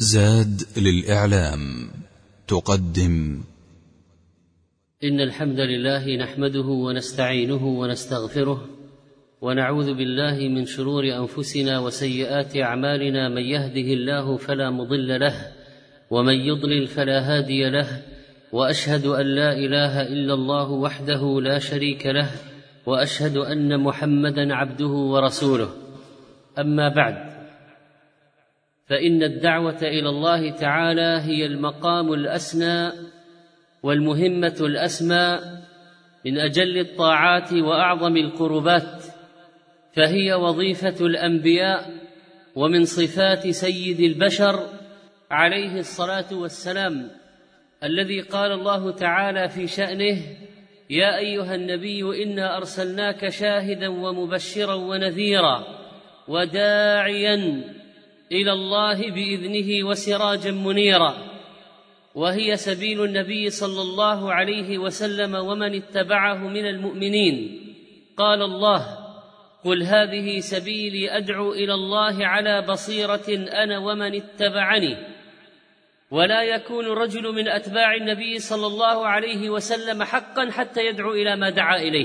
زاد للإعلام تقدم. إن الحمد لله نحمده ونستعينه ونستغفره ونعوذ بالله من شرور أنفسنا وسيئات أعمالنا. من يهده الله فلا مضل له ومن يضلل فلا هادي له، وأشهد أن لا إله إلا الله وحده لا شريك له، وأشهد أن محمدًا عبده ورسوله. أما بعد، فإن الدعوة إلى الله تعالى هي المقام الأسنى والمهمة الأسمى من أجل الطاعات وأعظم القربات، فهي وظيفة الأنبياء ومن صفات سيد البشر عليه الصلاة والسلام، الذي قال الله تعالى في شأنه: يا أيها النبي إنا أرسلناك شاهدا ومبشرا ونذيرا وداعيا إلى الله بإذنه وسراجا منيرا. وهي سبيل النبي صلى الله عليه وسلم ومن اتبعه من المؤمنين. قال الله: قل هذه سبيلي أدعو إلى الله على بصيرة أنا ومن اتبعني. ولا يكون رجل من أتباع النبي صلى الله عليه وسلم حقا حتى يدعو إلى ما دعا إليه.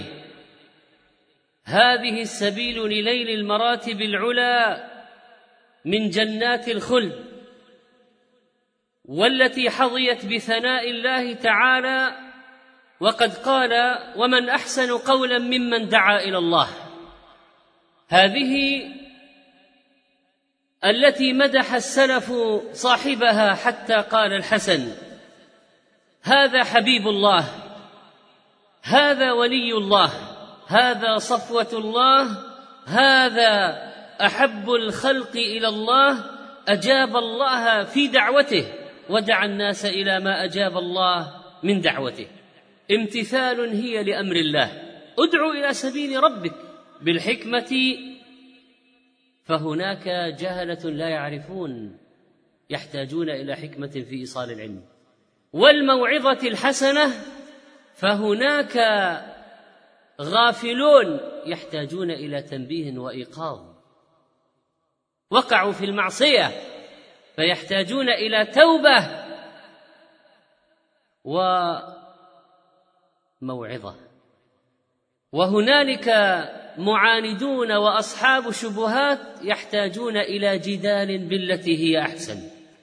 هذه السبيل لنيل المراتب العلى من جنات الخلد، والتي حظيت بثناء الله تعالى، وقد قال: ومن أحسن قولا ممن دعا إلى الله. هذه التي مدح السلف صاحبها حتى قال الحسن: هذا حبيب الله، هذا ولي الله، هذا صفوة الله، هذا أحب الخلق إلى الله، أجاب الله في دعوته ودعا الناس إلى ما أجاب الله من دعوته. امتثال هي لأمر الله. ادعو إلى سبيل ربك بالحكمة، فهناك جهلة لا يعرفون، يحتاجون إلى حكمة في إيصال العلم، والموعظة الحسنة، فهناك غافلون يحتاجون إلى تنبيه وإيقاظ، وقعوا في المعصية فيحتاجون إلى توبة وموعظة. وهنالك معاندون وأصحاب شبهات يحتاجون إلى جدال بالتي هي أحسن.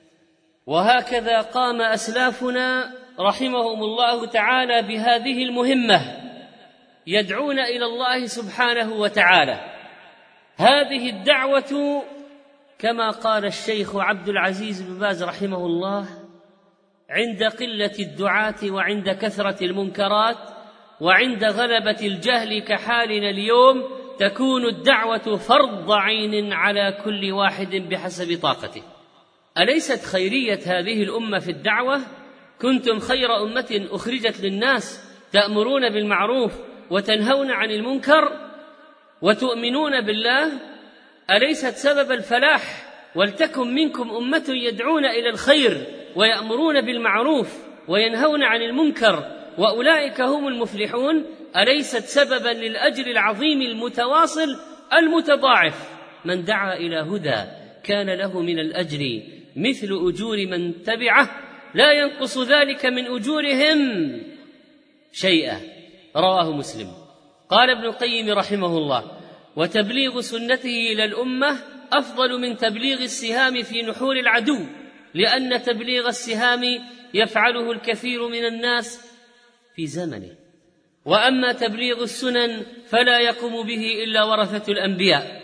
وهكذا قام أسلافنا رحمهم الله تعالى بهذه المهمة، يدعون إلى الله سبحانه وتعالى. هذه الدعوة كما قال الشيخ عبد العزيز بن باز رحمه الله: عند قلة الدعاة وعند كثرة المنكرات وعند غلبة الجهل كحالنا اليوم تكون الدعوة فرض عين على كل واحد بحسب طاقته. أليست خيرية هذه الأمة في الدعوة؟ كنتم خير أمة أخرجت للناس، تأمرون بالمعروف وتنهون عن المنكر وتؤمنون بالله. أليست سبب الفلاح؟ ولتكن منكم أمة يدعون إلى الخير ويأمرون بالمعروف وينهون عن المنكر وأولئك هم المفلحون. أليست سببا للأجر العظيم المتواصل المتضاعف؟ من دعا إلى هدى كان له من الأجر مثل أجور من تبعه لا ينقص ذلك من أجورهم شيئا. رواه مسلم. قال ابن القيم رحمه الله: وتبليغ سنته إلى الأمة أفضل من تبليغ السهام في نحور العدو، لأن تبليغ السهام يفعله الكثير من الناس في زمنه، وأما تبليغ السنن فلا يقوم به إلا ورثة الأنبياء.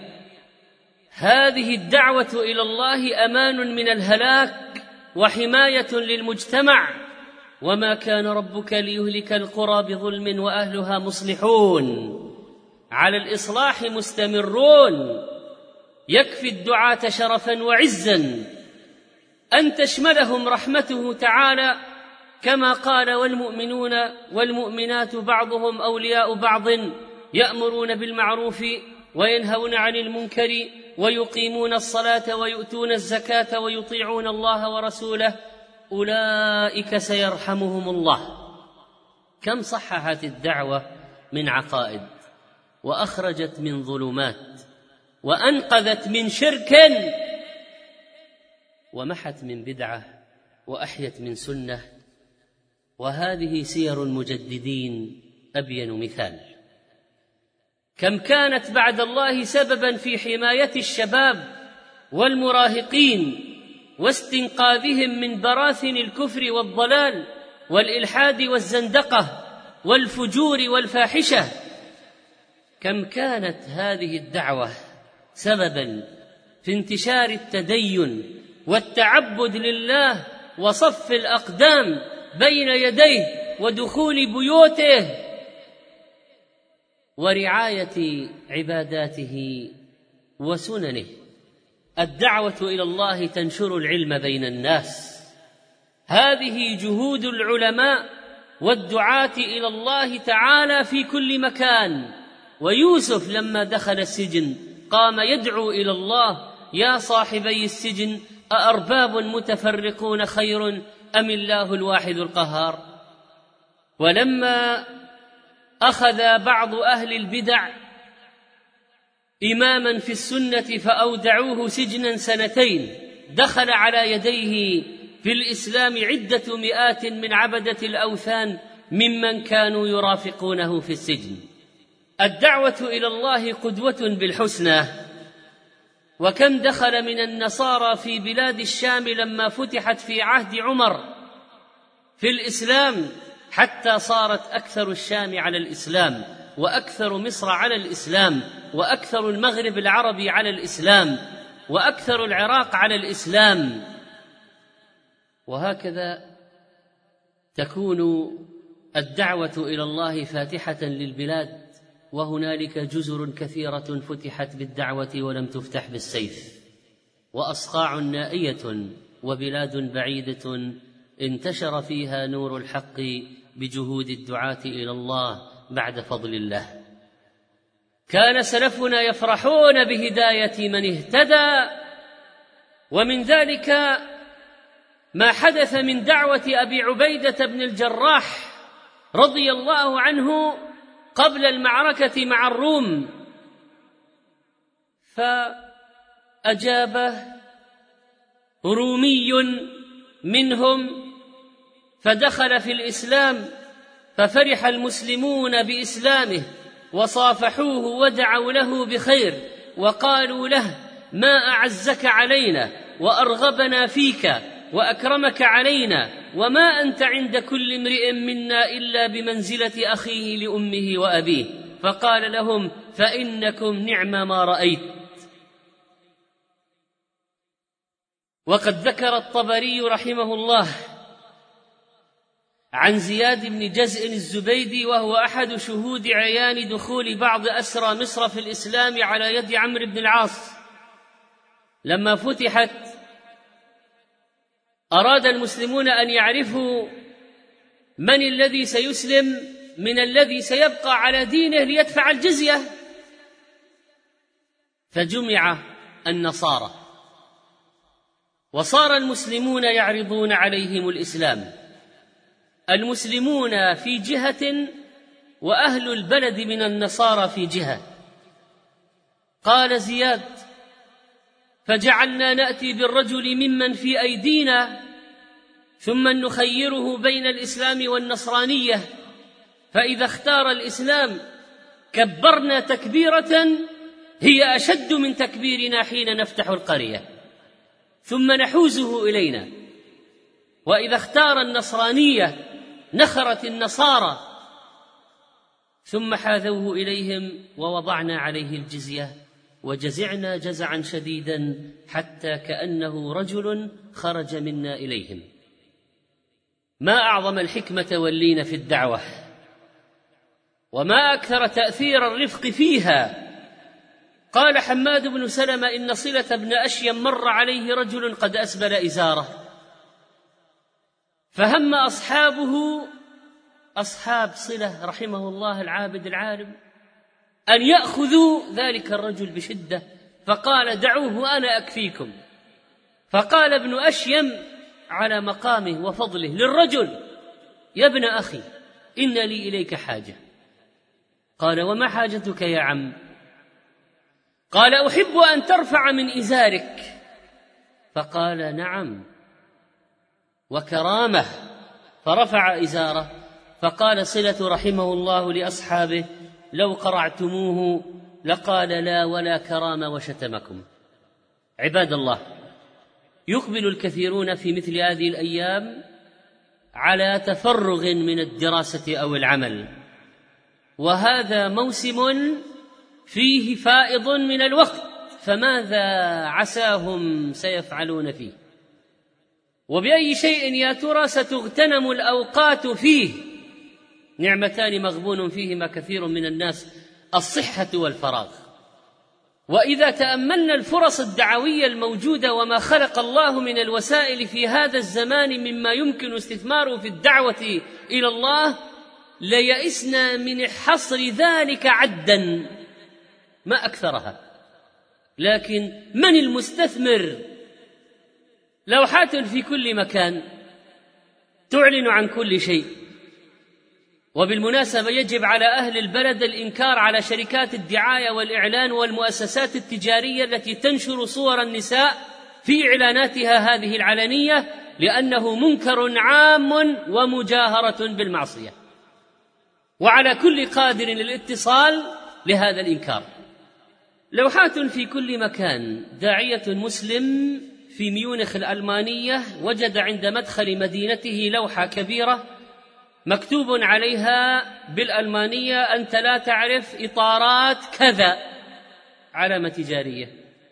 هذه الدعوة إلى الله أمان من الهلاك وحماية للمجتمع، وما كان ربك ليهلك القرى بظلم وأهلها مصلحون، على الإصلاح مستمرون. يكفي الدعاة شرفا وعزا أن تشملهم رحمته تعالى، كما قال: والمؤمنون والمؤمنات بعضهم أولياء بعض يأمرون بالمعروف وينهون عن المنكر ويقيمون الصلاة ويؤتون الزكاة ويطيعون الله ورسوله أولئك سيرحمهم الله. كم صححت الدعوة من عقائد، وأخرجت من ظلمات، وأنقذت من شرك، ومحت من بدعة وأحيت من سنة، وهذه سير المجددين أبين مثال. كم كانت بعد الله سببا في حماية الشباب والمراهقين واستنقاذهم من براثن الكفر والضلال والإلحاد والزندقة والفجور والفاحشة. كم كانت هذه الدعوة سببا في انتشار التدين والتعبد لله وصف الأقدام بين يديه ودخول بيوته ورعاية عباداته وسننه. الدعوة إلى الله تنشر العلم بين الناس، هذه جهود العلماء والدعاة إلى الله تعالى في كل مكان. ويوسف لما دخل السجن قام يدعو إلى الله: يا صاحبي السجن أأرباب متفرقون خير أم الله الواحد القهار؟ ولما أخذ بعض أهل البدع إماما في السنة فأودعوه سجنا 2 دخل على يديه في الإسلام عدة مئات من عبدة الأوثان ممن كانوا يرافقونه في السجن. الدعوة إلى الله قدوة بالحسنى. وكم دخل من النصارى في بلاد الشام لما فتحت في عهد عمر في الإسلام، حتى صارت أكثر الشام على الإسلام، وأكثر مصر على الإسلام، وأكثر المغرب العربي على الإسلام، وأكثر العراق على الإسلام. وهكذا تكون الدعوة إلى الله فاتحة للبلاد، وهنالك جزر كثيرة فتحت بالدعوة ولم تفتح بالسيف، وأصقاع نائية وبلاد بعيدة انتشر فيها نور الحق بجهود الدعاة إلى الله بعد فضل الله. كان سلفنا يفرحون بهداية من اهتدى، ومن ذلك ما حدث من دعوة أبي عبيدة بن الجراح رضي الله عنه قبل المعركة مع الروم، فأجابه رومي منهم فدخل في الإسلام، ففرح المسلمون بإسلامه وصافحوه ودعوا له بخير وقالوا له: ما أعزك علينا وأرغبنا فيك وأكرمك علينا، وما أنت عند كل امرئ منا إلا بمنزلة أخيه لأمه وأبيه. فقال لهم: فإنكم نعم ما رأيت. وقد ذكر الطبري رحمه الله عن زياد بن جزء الزبيدي، وهو أحد شهود عيان دخول بعض أسرى مصر في الإسلام على يد عمرو بن العاص، لما فتحت أراد المسلمون أن يعرفوا من الذي سيسلم من الذي سيبقى على دينه ليدفع الجزية، فجمع النصارى وصار المسلمون يعرضون عليهم الإسلام، المسلمون في جهة وأهل البلد من النصارى في جهة. قال زياد: فجعلنا نأتي بالرجل ممن في أيدينا ثم نخيره بين الإسلام والنصرانية، فإذا اختار الإسلام كبرنا تكبيرة هي أشد من تكبيرنا حين نفتح القرية، ثم نحوزه إلينا، وإذا اختار النصرانية نخرت النصارى، ثم حاذوه إليهم ووضعنا عليه الجزية، وجزعنا جزعا شديدا حتى كأنه رجل خرج منا إليهم. ما أعظم الحكمة واللين في الدعوة، وما أكثر تأثير الرفق فيها. قال حماد بن سلمة: إن صلة بن أشيم مر عليه رجل قد أسبل إزاره، فهم أصحابه، أصحاب صلة رحمه الله العابد العالم، أن يأخذوا ذلك الرجل بشدة، فقال: دعوه أنا أكفيكم. فقال ابن أشيم على مقامه وفضله للرجل: يا ابن أخي، إن لي إليك حاجة. قال: وما حاجتك يا عم؟ قال: أحب أن ترفع من إزارك فقال: نعم وكرامة. فرفع إزاره فقال صلة رحمه الله لأصحابه: لو قرعتموه لقال لا ولا كرامة وشتمكم. عباد الله، يقبل الكثيرون في مثل هذه الأيام على تفرغ من الدراسة أو العمل، وهذا موسم فيه فائض من الوقت، فماذا عساهم سيفعلون فيه؟ وبأي شيء يا ترى ستغتنم الأوقات فيه؟ نعمتان مغبون فيهما كثير من الناس: الصحة والفراغ. وإذا تأملنا الفرص الدعوية الموجودة وما خلق الله من الوسائل في هذا الزمان مما يمكن استثماره في الدعوة إلى الله، ليئسنا من حصر ذلك عدا، ما أكثرها. لكن من المستثمر؟ لوحات في كل مكان تعلن عن كل شيء. وبالمناسبة يجب على أهل البلد الإنكار على شركات الدعاية والإعلان والمؤسسات التجارية التي تنشر صور النساء في إعلاناتها هذه العلنية، لأنه منكر عام ومجاهرة بالمعصية، وعلى كل قادر الاتصال لهذا الإنكار. لوحات في كل مكان. داعية مسلم في ميونخ الألمانية وجد عند مدخل مدينته لوحة كبيرة مكتوب عليها بالألمانية: أنت لا تعرف إطارات كذا، علامة تجارية.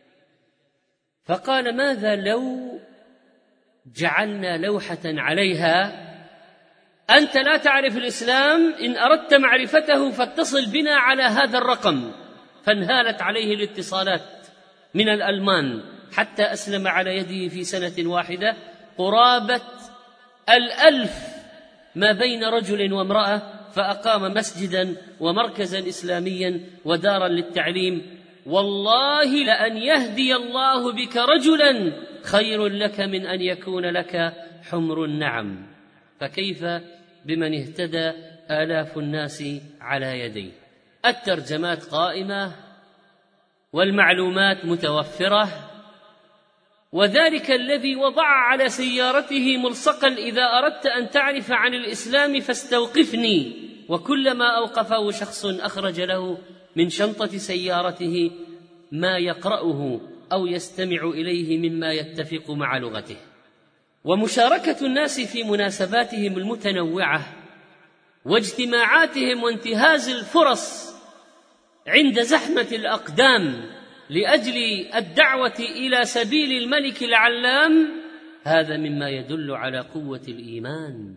فقال: ماذا لو جعلنا لوحة عليها: أنت لا تعرف الإسلام، إن أردت معرفته فاتصل بنا على هذا الرقم. فانهالت عليه الاتصالات من الألمان حتى أسلم على يده في سنة واحدة قرابة 1000 ما بين رجل وامرأة، فأقام مسجدا ومركزا إسلاميا ودارا للتعليم. والله لأن يهدي الله بك رجلا خير لك من أن يكون لك حمر النعم. فكيف بمن اهتدى آلاف الناس على يديه؟ الترجمات قائمة والمعلومات متوفرة، وذلك الذي وضع على سيارته ملصقا: إذا أردت أن تعرف عن الإسلام فاستوقفني. وكلما أوقفه شخص أخرج له من شنطة سيارته ما يقرأه أو يستمع إليه مما يتفق مع لغته. ومشاركة الناس في مناسباتهم المتنوعة واجتماعاتهم وانتهاز الفرص عند زحمة الأقدام لأجل الدعوة إلى سبيل الملك العلام، هذا مما يدل على قوة الإيمان.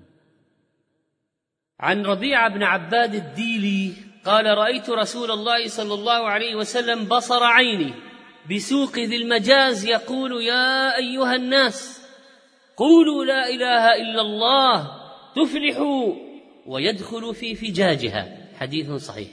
عن ربيعة بن عباد الديلي قال: رأيت رسول الله صلى الله عليه وسلم بصر عيني بسوق ذي المجاز يقول: يا أيها الناس قولوا لا إله إلا الله تفلحوا، ويدخل في فجاجها. حديث صحيح.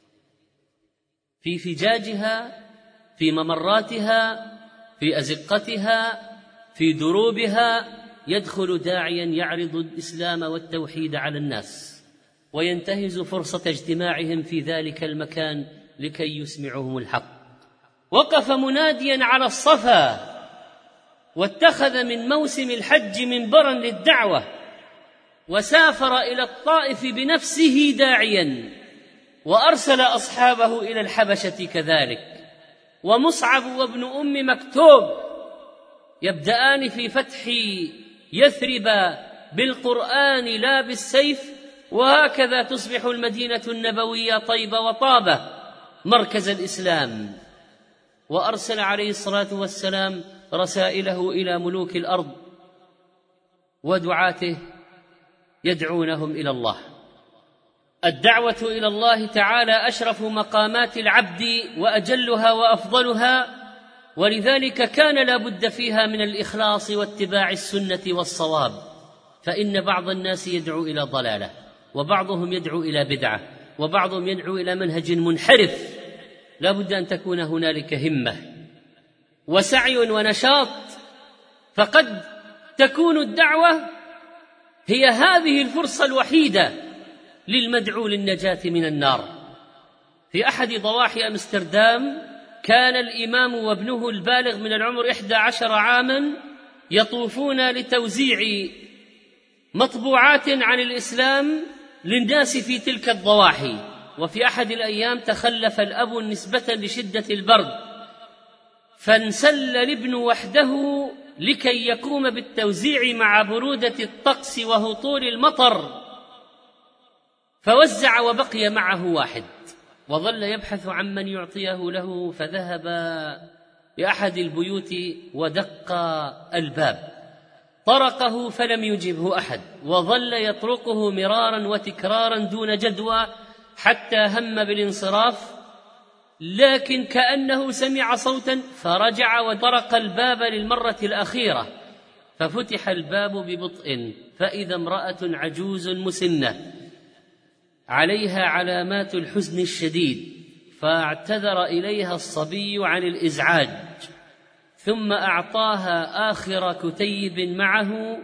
في فجاجها، في ممراتها، في أزقتها، في دروبها، يدخل داعيا يعرض الإسلام والتوحيد على الناس، وينتهز فرصة اجتماعهم في ذلك المكان لكي يسمعهم الحق. وقف مناديا على الصفا، واتخذ من موسم الحج منبرا للدعوة، وسافر إلى الطائف بنفسه داعيا، وأرسل أصحابه إلى الحبشة كذلك. ومصعب وابن أم مكتوم يبدأان في فتح يثرب بالقرآن لا بالسيف، وهكذا تصبح المدينة النبوية طيبة وطابة مركز الإسلام. وأرسل عليه الصلاة والسلام رسائله إلى ملوك الأرض ودعاته يدعونهم إلى الله. الدعوة إلى الله تعالى أشرف مقامات العبد وأجلها وأفضلها، ولذلك كان لا بد فيها من الإخلاص واتباع السنة والصواب. فإن بعض الناس يدعو إلى ضلالة، وبعضهم يدعو إلى بدعة، وبعضهم يدعو إلى منهج منحرف. لا بد أن تكون هنالك همة وسعي ونشاط، فقد تكون الدعوة هي هذه الفرصة الوحيدة للمدعو للنجاة من النار. في أحد ضواحي أمستردام كان الإمام وابنه البالغ من العمر 11 عاما يطوفون لتوزيع مطبوعات عن الإسلام للناس في تلك الضواحي. وفي أحد الأيام تخلف الأب نسبة لشدة البرد، فانسل الابن وحده لكي يقوم بالتوزيع مع برودة الطقس وهطول المطر، فوزع وبقي معه واحد، وظل يبحث عن من يعطيه له، فذهب لأحد البيوت ودق الباب، طرقه فلم يجبه أحد، وظل يطرقه مرارا وتكرارا دون جدوى حتى هم بالانصراف، لكن كأنه سمع صوتا فرجع وطرق الباب للمرة الأخيرة، ففتح الباب ببطء، فإذا امرأة عجوز مسنة عليها علامات الحزن الشديد، فاعتذر إليها الصبي عن الإزعاج، ثم أعطاها آخر كتيب معه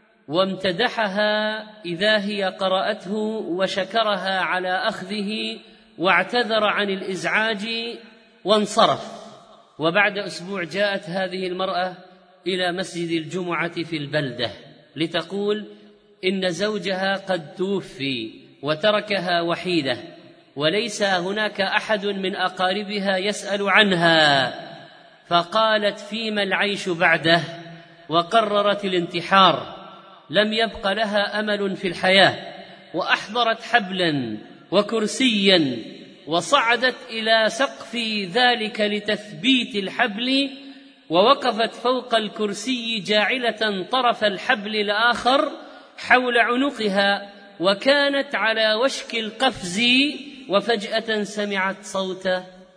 وامتدحها إذا هي قرأته وشكرها على أخذه، واعتذر عن الإزعاج وانصرف. وبعد أسبوع جاءت هذه المرأة إلى مسجد الجمعة في البلدة لتقول إن زوجها قد توفي وتركها وحيدة، وليس هناك أحد من أقاربها يسأل عنها، فقالت فيما العيش بعده، وقررت الانتحار. لم يبق لها أمل في الحياة، وأحضرت حبلا وكرسيا وصعدت إلى سقف ذلك لتثبيت الحبل، ووقفت فوق الكرسي جاعلة طرف الحبل الآخر حول عنقها، وكانت على وشك القفز، وفجأة سمعت صوت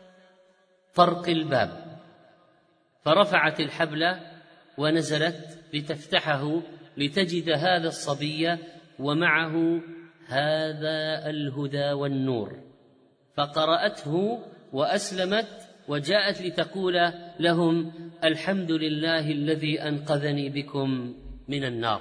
طرق الباب، فرفعت الحبل ونزلت لتفتحه لتجد هذا الصبي ومعه هذا الهدى والنور، فقرأته وأسلمت، وجاءت لتقول لهم الحمد لله الذي أنقذني بكم من النار.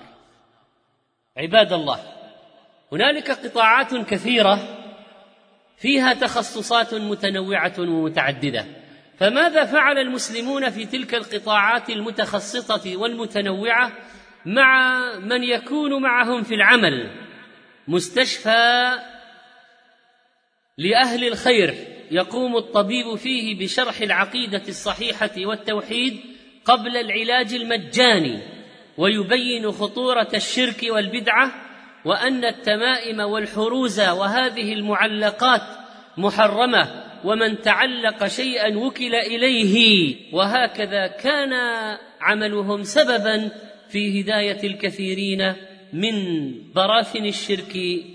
عباد الله، هنالك قطاعات كثيرة فيها تخصصات متنوعة ومتعددة، فماذا فعل المسلمون في تلك القطاعات المتخصصة والمتنوعة مع من يكون معهم في العمل؟ مستشفى لأهل الخير يقوم الطبيب فيه بشرح العقيدة الصحيحة والتوحيد قبل العلاج المجاني، ويبين خطورة الشرك والبدعة، وأن التمائم والحروز وهذه المعلقات محرمة، ومن تعلق شيئا وكل إليه. وهكذا كان عملهم سببا في هداية الكثيرين من براثن الشرك،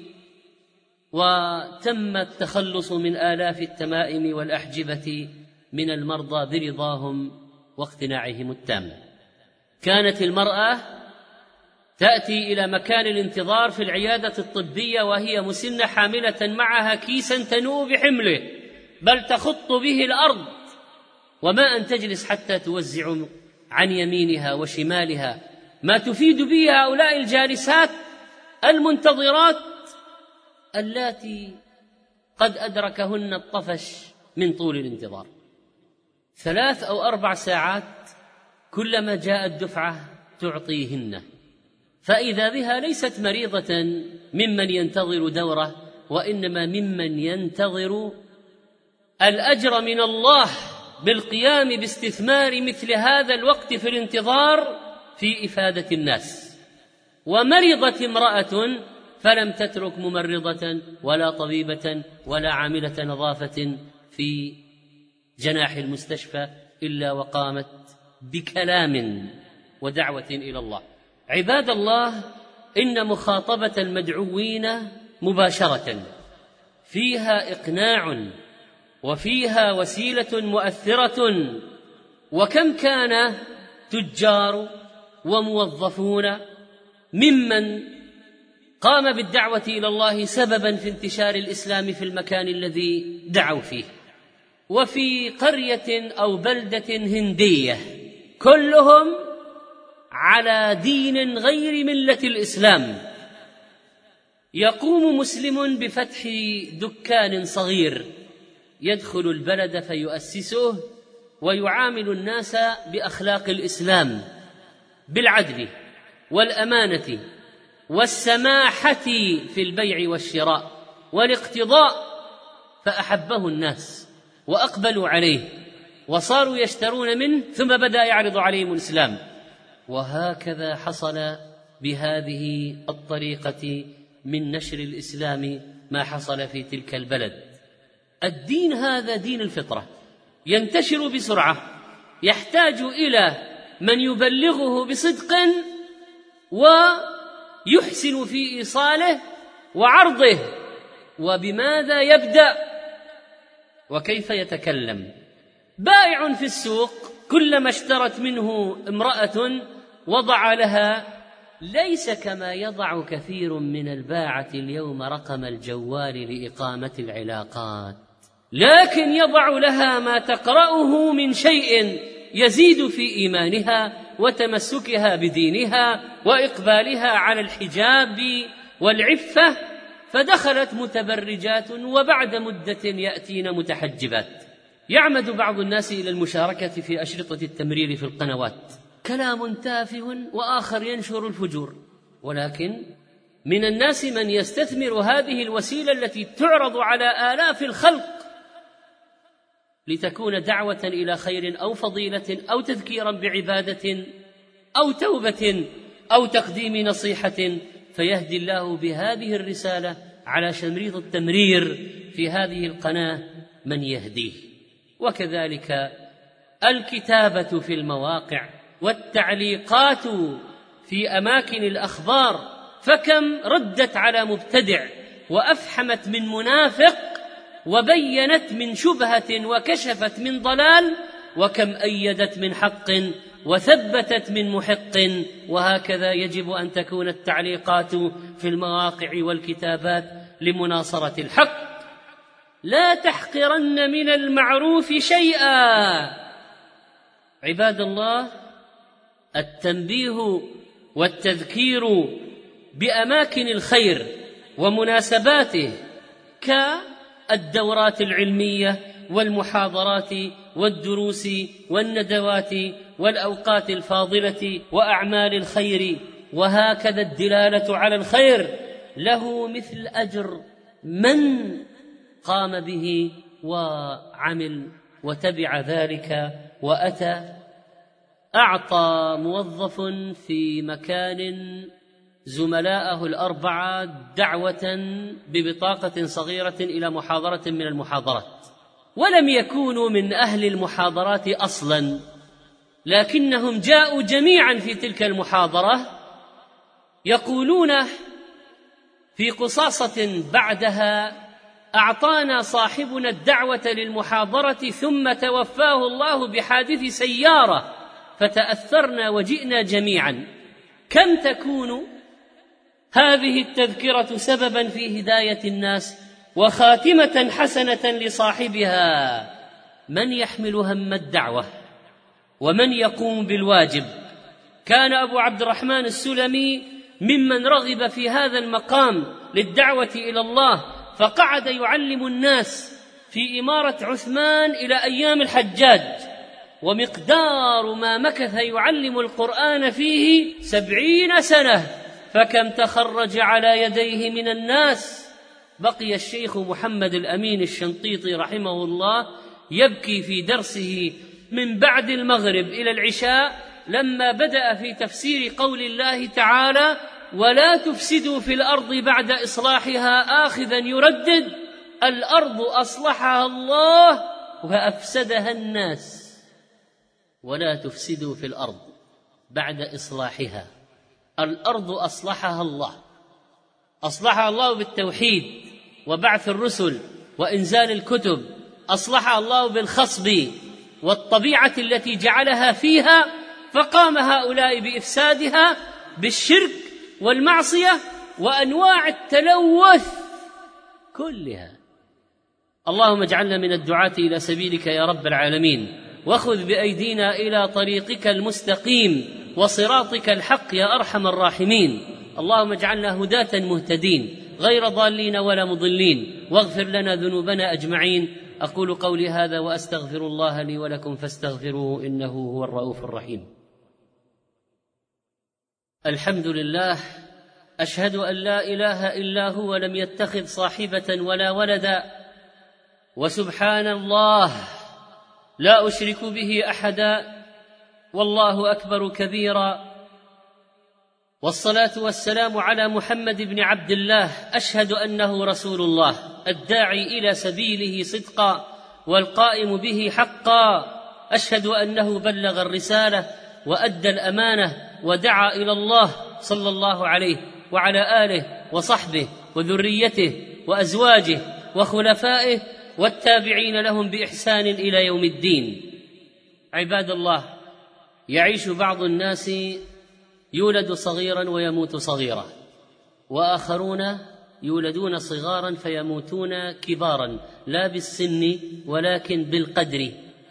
وتم التخلص من آلاف التمائم والأحجبة من المرضى برضاهم واقتناعهم التام. كانت المرأة تأتي إلى مكان الانتظار في العيادة الطبية وهي مسنة حاملة معها كيسا تنوء بحمله، بل تخط به الأرض، وما أن تجلس حتى توزع عن يمينها وشمالها، ما تفيد به هؤلاء الجالسات المنتظرات اللاتي قد أدركهن الطفش من طول الانتظار. 3 أو 4 ساعات كلما جاءت دفعة تعطيهن، فإذا بها ليست مريضة ممن ينتظر دوره، وإنما ممن ينتظر الأجر من الله بالقيام باستثمار مثل هذا الوقت في الانتظار في إفادة الناس. ومرضت امرأة فلم تترك ممرضة ولا طبيبة ولا عاملة نظافة في جناح المستشفى إلا وقامت بكلام ودعوة إلى الله. عباد الله، إن مخاطبة المدعوين مباشرة فيها إقناع وفيها وسيلة مؤثرة، وكم كان تجار وموظفون ممن قام بالدعوة إلى الله سببا في انتشار الإسلام في المكان الذي دعوا فيه. وفي قرية أو بلدة هندية كلهم على دين غير ملة الإسلام، يقوم مسلم بفتح دكان صغير يدخل البلد فيؤسسه ويعامل الناس بأخلاق الإسلام بالعدل والأمانة والسماحة في البيع والشراء والاقتضاء، فأحبه الناس وأقبلوا عليه وصاروا يشترون منه، ثم بدأ يعرض عليهم الإسلام. وهكذا حصل بهذه الطريقة من نشر الإسلام ما حصل في تلك البلد. الدين هذا دين الفطرة، ينتشر بسرعة، يحتاج إلى من يبلغه بصدق ويحسن في إيصاله وعرضه، وبماذا يبدأ وكيف يتكلم. بائع في السوق كلما اشترت منه امرأة وضع لها، ليس كما يضع كثير من الباعة اليوم رقم الجوال لإقامة العلاقات، لكن يضع لها ما تقرأه من شيء يزيد في إيمانها وتمسكها بدينها وإقبالها على الحجاب والعفة، فدخلت متبرجات وبعد مدة يأتين متحجبات. يعمد بعض الناس إلى المشاركة في أشرطة التمرير في القنوات، كلام تافه وآخر ينشر الفجور، ولكن من الناس من يستثمر هذه الوسيلة التي تعرض على آلاف الخلق لتكون دعوة إلى خير أو فضيلة أو تذكيرا بعبادة أو توبة أو تقديم نصيحة، فيهدي الله بهذه الرسالة على شمريط التمرير في هذه القناة من يهديه. وكذلك الكتابة في المواقع والتعليقات في أماكن الأخبار، فكم ردت على مبتدع وأفحمت من منافق وبينت من شبهة وكشفت من ضلال، وكم أيدت من حق وثبتت من محق. وهكذا يجب أن تكون التعليقات في المواقع والكتابات لمناصرة الحق. لا تحقرن من المعروف شيئا. عباد الله، التنبيه والتذكير بأماكن الخير ومناسباته كالدورات العلمية والمحاضرات والدروس والندوات والأوقات الفاضلة وأعمال الخير، وهكذا الدلالة على الخير له مثل أجر من قام به وعمل وتبع ذلك وأتى. أعطى موظف في مكان زملاءه الأربعة دعوة ببطاقة صغيرة إلى محاضرة من المحاضرات، ولم يكونوا من أهل المحاضرات أصلا، لكنهم جاءوا جميعا في تلك المحاضرة. يقولون في قصاصة بعدها: أعطانا صاحبنا الدعوة للمحاضرة ثم توفاه الله بحادث سيارة فتأثرنا وجئنا جميعا. كم تكون هذه التذكرة سببا في هداية الناس وخاتمة حسنة لصاحبها. من يحمل هم الدعوة ومن يقوم بالواجب؟ كان أبو عبد الرحمن السلمي ممن رغب في هذا المقام للدعوة إلى الله، فقعد يعلم الناس في إمارة عثمان إلى أيام الحجاج، ومقدار ما مكث يعلم القرآن فيه 70 سنة، فكم تخرج على يديه من الناس. بقي الشيخ محمد الأمين الشنقيطي رحمه الله يبكي في درسه من بعد المغرب إلى العشاء لما بدأ في تفسير قول الله تعالى: ولا تفسدوا في الأرض بعد إصلاحها، آخذا يردد: الأرض أصلحها الله وأفسدها الناس. ولا تفسدوا في الأرض بعد إصلاحها، الأرض أصلحها الله، أصلحها الله بالتوحيد وبعث الرسل وإنزال الكتب، أصلحها الله بالخصب والطبيعة التي جعلها فيها، فقام هؤلاء بإفسادها بالشرك والمعصية وأنواع التلوث كلها. اللهم اجعلنا من الدعاة إلى سبيلك يا رب العالمين، وخذ بأيدينا إلى طريقك المستقيم وصراطك الحق يا أرحم الراحمين. اللهم اجعلنا هداة مهتدين غير ضالين ولا مضلين، واغفر لنا ذنوبنا أجمعين، أقول قولي هذا وأستغفر الله لي ولكم فاستغفروه إنه هو الرؤوف الرحيم. الحمد لله، أشهد أن لا إله إلا هو لم يتخذ صاحبة ولا ولدا، وسبحان الله لا أشرك به أحدا، والله أكبر كبيرا، والصلاة والسلام على محمد بن عبد الله، أشهد أنه رسول الله الداعي إلى سبيله صدقا والقائم به حقا، أشهد أنه بلغ الرسالة وأدى الأمانة ودعا إلى الله صلى الله عليه وعلى آله وصحبه وذريته وأزواجه وخلفائه والتابعين لهم بإحسان إلى يوم الدين. عباد الله، يعيش بعض الناس يولد صغيرا ويموت صغيرا، وآخرون يولدون صغارا فيموتون كبارا، لا بالسن ولكن بالقدر،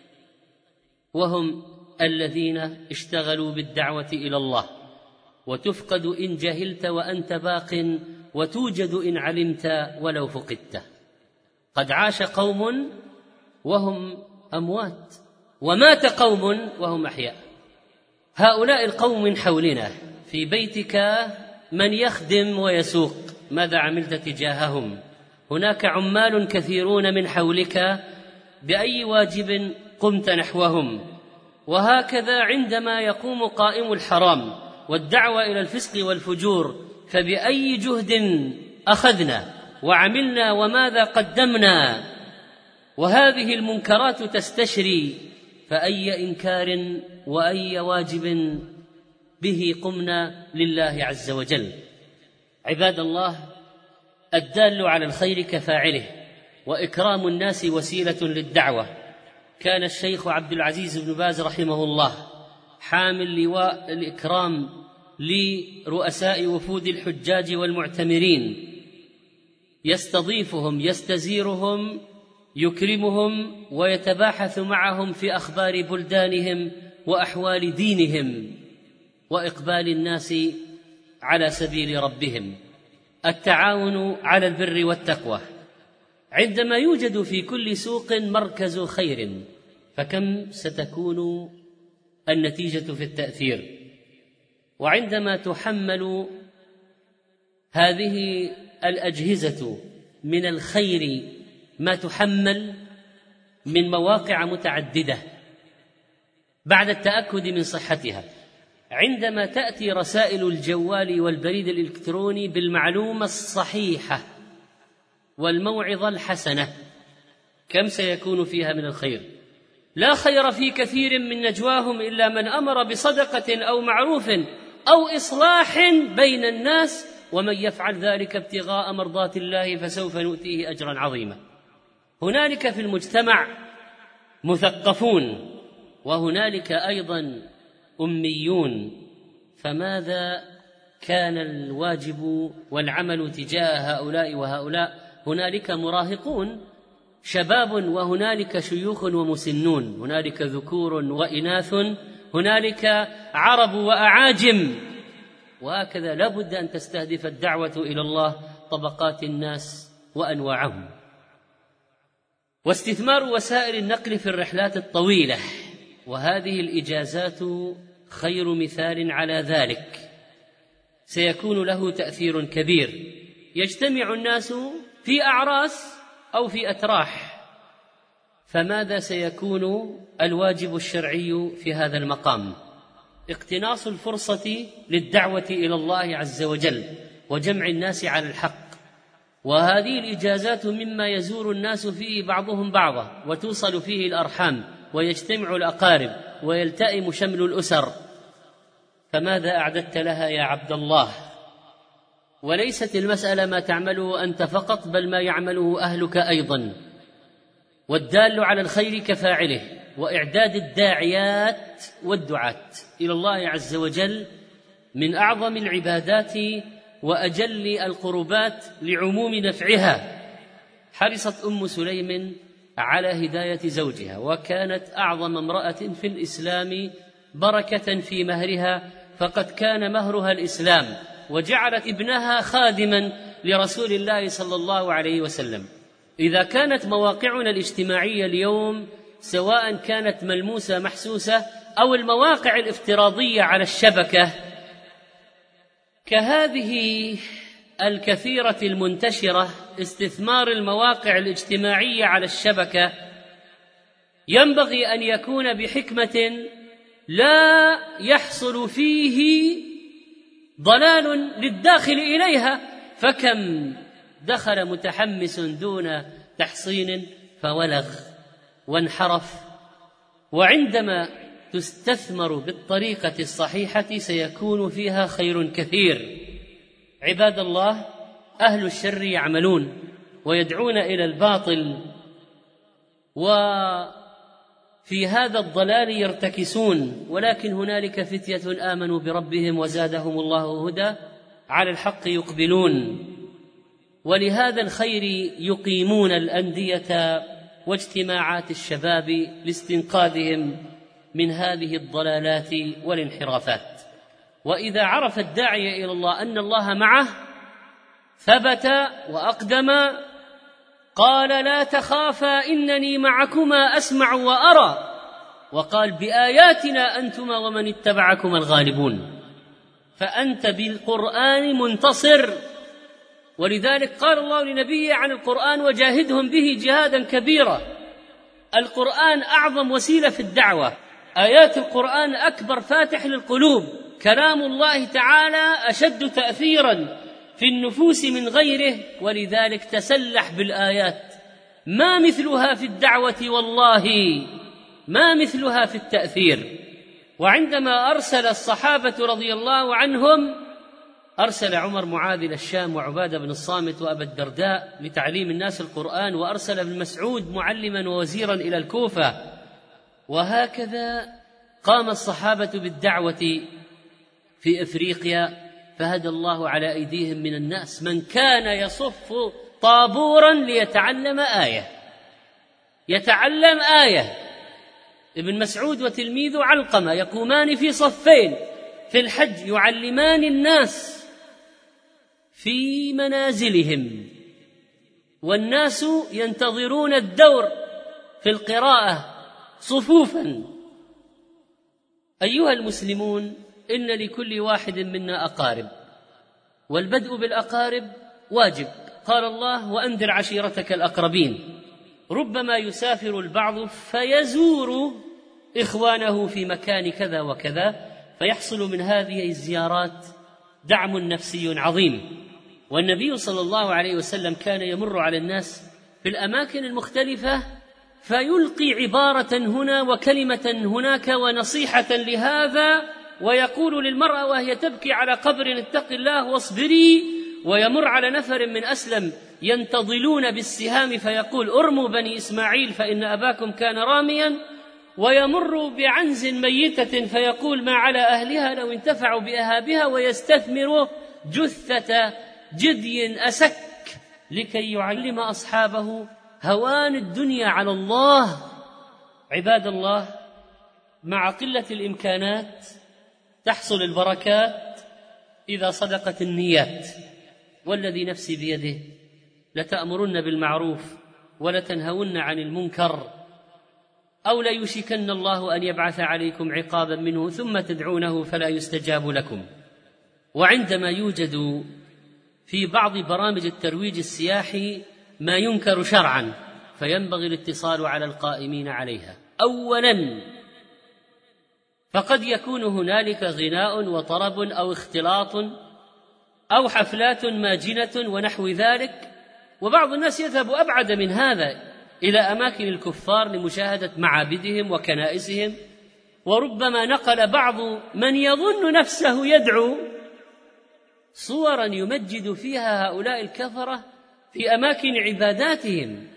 وهم الذين اشتغلوا بالدعوة إلى الله، وتفقد إن جهلت وأنت باق، وتوجد إن علمت ولو فقدت. قد عاش قوم وهم أموات، ومات قوم وهم أحياء. هؤلاء القوم من حولنا، في بيتك من يخدم ويسوق، ماذا عملت تجاههم؟ هناك عمال كثيرون من حولك، بأي واجب قمت نحوهم؟ وهكذا عندما يقوم قائم الحرام والدعوة إلى الفسق والفجور، فبأي جهد أخذنا وعملنا وماذا قدمنا؟ وهذه المنكرات تستشري، فأي إنكار وأي واجب به قمنا لله عز وجل. عباد الله، الدال على الخير كفاعله، وإكرام الناس وسيلة للدعوة. كان الشيخ عبد العزيز بن باز رحمه الله حامل لواء الإكرام لرؤساء وفود الحجاج والمعتمرين، يستضيفهم، يستزيرهم، يكرمهم، ويتباحث معهم في أخبار بلدانهم وأحوال دينهم وإقبال الناس على سبيل ربهم. التعاون على البر والتقوى. عندما يوجد في كل سوق مركز خير، فكم ستكون النتيجة في التأثير؟ وعندما تحمل هذه الأجهزة من الخير ما تحمل من مواقع متعددة بعد التأكد من صحتها، عندما تأتي رسائل الجوال والبريد الإلكتروني بالمعلومة الصحيحة والموعظة الحسنة، كم سيكون فيها من الخير؟ لا خير في كثير من نجواهم إلا من أمر بصدقة أو معروف أو إصلاح بين الناس، ومن يفعل ذلك ابتغاء مرضات الله فسوف نؤتيه أجرا عظيما. هنالك في المجتمع مثقفون، وهنالك أيضا أميون، فماذا كان الواجب والعمل تجاه هؤلاء وهؤلاء؟ هنالك مراهقون شباب، وهنالك شيوخ ومسنون، هنالك ذكور وإناث، هنالك عرب وأعاجم، وهكذا لا بد أن تستهدف الدعوة إلى الله طبقات الناس وأنواعهم. واستثمار وسائل النقل في الرحلات الطويلة، وهذه الإجازات خير مثال على ذلك، سيكون له تأثير كبير. يجتمع الناس في أعراس أو في أتراح، فماذا سيكون الواجب الشرعي في هذا المقام؟ اقتناص الفرصة للدعوة إلى الله عز وجل وجمع الناس على الحق. وهذه الإجازات مما يزور الناس فيه بعضهم بعضا، وتوصل فيه الأرحام، ويجتمع الأقارب، ويلتئم شمل الأسر، فماذا أعددت لها يا عبد الله؟ وليست المسألة ما تعمله أنت فقط، بل ما يعمله أهلك أيضا. والدال على الخير كفاعله. وإعداد الداعيات والدعاة إلى الله عز وجل من أعظم العبادات وأجل القربات لعموم نفعها. حرصت أم سليم على هداية زوجها، وكانت أعظم امرأة في الإسلام بركة في مهرها، فقد كان مهرها الإسلام، وجعلت ابنها خادما لرسول الله صلى الله عليه وسلم. إذا كانت مواقعنا الاجتماعية اليوم سواء كانت ملموسة محسوسة أو المواقع الافتراضية على الشبكة كهذه الكثيرة المنتشرة، استثمار المواقع الاجتماعية على الشبكة ينبغي أن يكون بحكمة لا يحصل فيه ضلال للداخل إليها، فكم دخل متحمس دون تحصين فولغ وانحرف. وعندما تستثمر بالطريقة الصحيحة سيكون فيها خير كثير. عباد الله، أهل الشر يعملون ويدعون إلى الباطل، وفي هذا الضلال يرتكسون، ولكن هنالك فتية آمنوا بربهم وزادهم الله هدى على الحق يقبلون، ولهذا الخير يقيمون الأندية واجتماعات الشباب لاستنقاذهم من هذه الضلالات والانحرافات. وإذا عرف الداعي إلى الله أن الله معه ثبت وأقدم، قال لا تخافا إنني معكما أسمع وأرى، وقال بآياتنا أنتما ومن اتبعكما الغالبون، فأنت بالقرآن منتصر. ولذلك قال الله لنبيه عن القرآن وجاهدهم به جهادا كبيرا. القرآن أعظم وسيلة في الدعوة، آيات القرآن أكبر فاتح للقلوب، كلام الله تعالى أشد تأثيرا في النفوس من غيره، ولذلك تسلح بالآيات، ما مثلها في الدعوة والله، ما مثلها في التأثير. وعندما أرسل الصحابة رضي الله عنهم، أرسل عمر معاذ إلى الشام وعبادة بن الصامت وأبا الدرداء لتعليم الناس القرآن، وأرسل ابن مسعود معلما ووزيرا إلى الكوفة، وهكذا قام الصحابة بالدعوة في إفريقيا، فهدى الله على أيديهم من الناس من كان يصف طابورا ليتعلم آية، يتعلم آية. ابن مسعود وتلميذه علقمة يقومان في صفين في الحج يعلمان الناس في منازلهم، والناس ينتظرون الدور في القراءة صفوفا. أيها المسلمون، إن لكل واحد منا أقارب، والبدء بالأقارب واجب. قال الله وأنذر عشيرتك الأقربين. ربما يسافر البعض فيزور إخوانه في مكان كذا وكذا، فيحصل من هذه الزيارات دعم نفسي عظيم. والنبي صلى الله عليه وسلم كان يمر على الناس في الأماكن المختلفة فيلقي عبارة هنا وكلمة هناك ونصيحة لهذا، ويقول للمرأة وهي تبكي على قبر اتق الله واصبري، ويمر على نفر من أسلم ينتضلون بالسهام فيقول ارموا بني إسماعيل فإن أباكم كان راميا، ويمر بعنز ميتة فيقول ما على أهلها لو انتفعوا بأهابها، ويستثمر جثة جدي أسك لكي يعلم أصحابه هوان الدنيا على الله. عباد الله، مع قلة الإمكانات تحصل البركات إذا صدقت النيات، والذي نفسي بيده لتأمرن بالمعروف ولتنهون عن المنكر، أو ليوشكن الله أن يبعث عليكم عقابا منه ثم تدعونه فلا يستجاب لكم. وعندما يوجد في بعض برامج الترويج السياحي ما ينكر شرعا، فينبغي الاتصال على القائمين عليها. أولا، فقد يكون هنالك غناء وطرب أو اختلاط أو حفلات ماجنة ونحو ذلك، وبعض الناس يذهب أبعد من هذا إلى أماكن الكفار لمشاهدة معابدهم وكنائسهم، وربما نقل بعض من يظن نفسه يدعو صورا يمجد فيها هؤلاء الكفرة في أماكن عباداتهم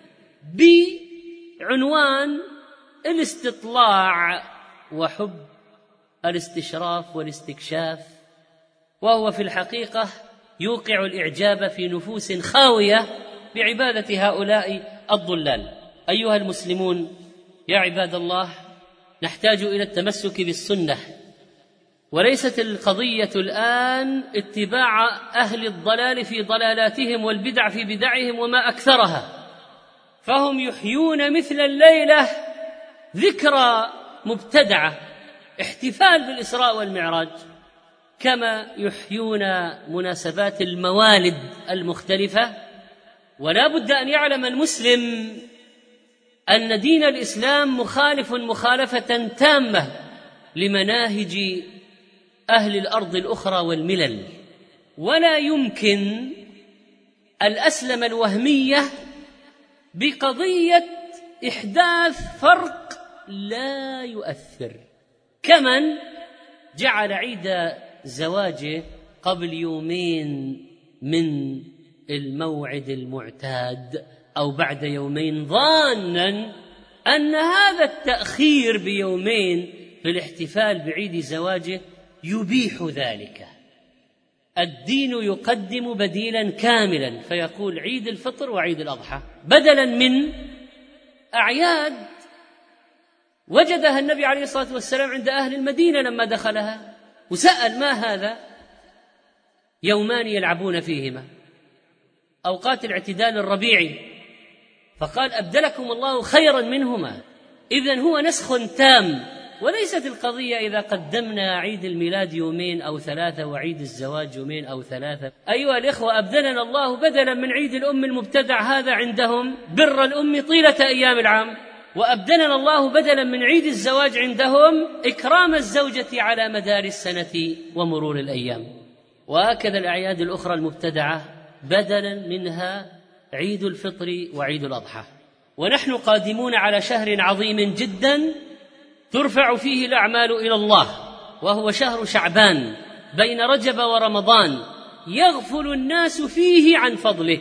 بعنوان الاستطلاع وحب الاستشراف والاستكشاف، وهو في الحقيقة يوقع الإعجاب في نفوس خاوية بعبادة هؤلاء الضلال. أيها المسلمون، يا عباد الله، نحتاج إلى التمسك بالسنة، وليست القضية الآن اتباع أهل الضلال في ضلالاتهم والبدع في بدعهم وما أكثرها، فهم يحيون مثل الليلة ذكرى مبتدعة، احتفال بالإسراء والمعراج، كما يحيون مناسبات الموالد المختلفة. ولا بد أن يعلم المسلم أن دين الإسلام مخالف مخالفة تامة لمناهج أهل الأرض الأخرى والملل، ولا يمكن الأسلم الوهمية بقضية إحداث فرق لا يؤثر، كمن جعل عيد زواجه قبل يومين من الموعد المعتاد أو بعد يومين، ظانا أن هذا التأخير بيومين في الاحتفال بعيد زواجه يبيح ذلك. الدين يقدم بديلا كاملا، فيقول عيد الفطر وعيد الأضحى بدلا من أعياد وجدها النبي عليه الصلاة والسلام عند أهل المدينة لما دخلها وسأل: ما هذا؟ يومان يلعبون فيهما، أوقات الاعتدال الربيعي، فقال: أبدلكم الله خيرا منهما. إذن هو نسخ تام، وليست القضية إذا قدمنا عيد الميلاد يومين أو ثلاثة وعيد الزواج يومين أو ثلاثة. أيها الإخوة، أبدلنا الله بدلا من عيد الأم المبتدع هذا عندهم بر الأم طيلة أيام العام، وأبدلنا الله بدلا من عيد الزواج عندهم إكرام الزوجة على مدار السنة ومرور الأيام. وهكذا الأعياد الأخرى المبتدعة بدلا منها عيد الفطر وعيد الأضحى. ونحن قادمون على شهر عظيم جدا ترفع فيه الأعمال إلى الله، وهو شهر شعبان بين رجب ورمضان، يغفل الناس فيه عن فضله،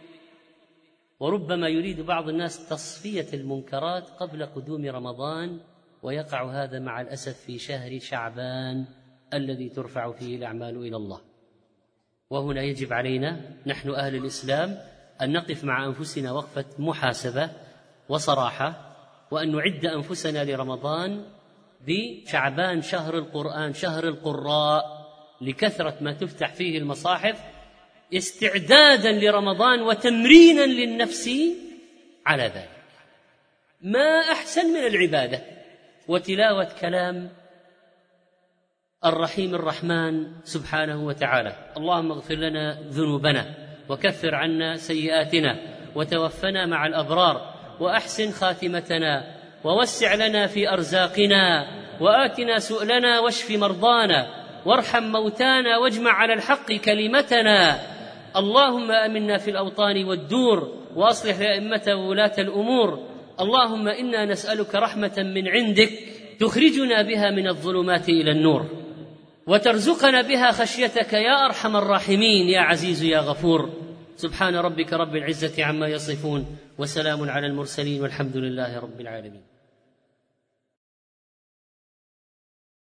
وربما يريد بعض الناس تصفية المنكرات قبل قدوم رمضان، ويقع هذا مع الأسف في شهر شعبان الذي ترفع فيه الأعمال إلى الله. وهنا يجب علينا نحن أهل الإسلام أن نقف مع أنفسنا وقفة محاسبة وصراحة، وأن نعد أنفسنا لرمضان بشعبان شهر القرآن، شهر القراء، لكثرة ما تفتح فيه المصاحف، استعدادا لرمضان وتمرينا للنفس على ذلك. ما أحسن من العبادة وتلاوة كلام الرحيم الرحمن سبحانه وتعالى: اللهم اغفر لنا ذنوبنا وكفر عنا سيئاتنا وتوفنا مع الأبرار وأحسن خاتمتنا ووسع لنا في أرزاقنا وآتنا سؤلنا واشف مرضانا وارحم موتانا واجمع على الحق كلمتنا. اللهم آمنا في الأوطان والدور وأصلح أئمة وولاة الأمور. اللهم إنا نسألك رحمة من عندك تخرجنا بها من الظلمات إلى النور، وترزقنا بها خشيتك يا أرحم الراحمين يا عزيز يا غفور. سبحان ربك رب العزة عما يصفون، وسلام على المرسلين، والحمد لله رب العالمين.